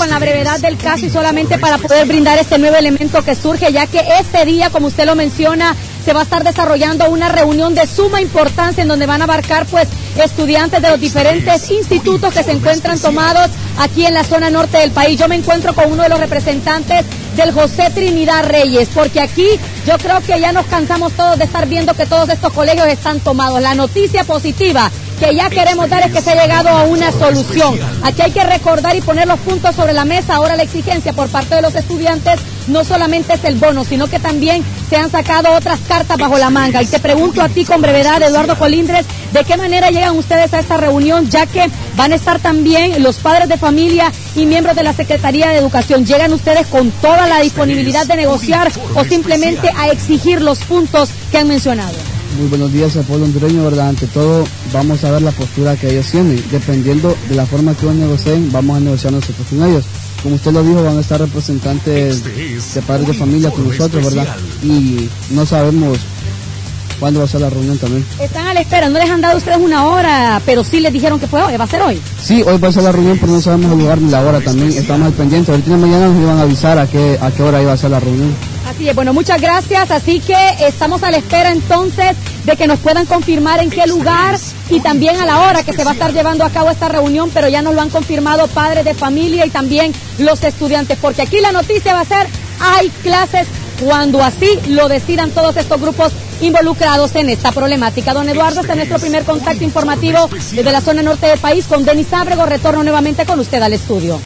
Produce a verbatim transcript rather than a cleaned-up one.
con la brevedad del caso y solamente para poder brindar este nuevo elemento que surge, ya que este día, como usted lo menciona, se va a estar desarrollando una reunión de suma importancia en donde van a abarcar pues estudiantes de los diferentes institutos que se encuentran tomados aquí en la zona norte del país. Yo me encuentro con uno de los representantes del José Trinidad Reyes, porque aquí yo creo que ya nos cansamos todos de estar viendo que todos estos colegios están tomados. La noticia positiva que ya queremos dar es que se ha llegado a una solución. Aquí hay que recordar y poner los puntos sobre la mesa. Ahora la exigencia por parte de los estudiantes no solamente es el bono, sino que también se han sacado otras cartas bajo la manga. Y te pregunto a ti con brevedad, Eduardo Colindres, ¿de qué manera llegan ustedes a esta reunión? Ya que van a estar también los padres de familia y miembros de la Secretaría de Educación. ¿Llegan ustedes con toda la disponibilidad de negociar o simplemente a exigir los puntos que han mencionado? Muy buenos días al pueblo hondureño, ¿verdad? Ante todo, vamos a ver la postura que ellos tienen. Dependiendo de la forma que ellos negocien, vamos a negociar nosotros con ellos. Como usted lo dijo, van a estar representantes de padres de familia con nosotros, ¿verdad? Y no sabemos cuándo va a ser la reunión también. Están a la espera, no les han dado ustedes una hora, pero sí les dijeron que fue hoy, va a ser hoy. Sí, hoy va a ser la reunión, pero no sabemos el lugar ni la hora también. Estamos al pendiente. Ahorita mañana nos iban a avisar a qué, a qué hora iba a ser la reunión. Así es, bueno, muchas gracias. Así que estamos a la espera entonces de que nos puedan confirmar en qué lugar y también a la hora que se va a estar llevando a cabo esta reunión, pero ya nos lo han confirmado padres de familia y también los estudiantes, porque aquí la noticia va a ser: hay clases cuando así lo decidan todos estos grupos involucrados en esta problemática. Don Eduardo, este es nuestro primer contacto informativo desde la zona norte del país con Denis Ábrego. Retorno nuevamente con usted al estudio.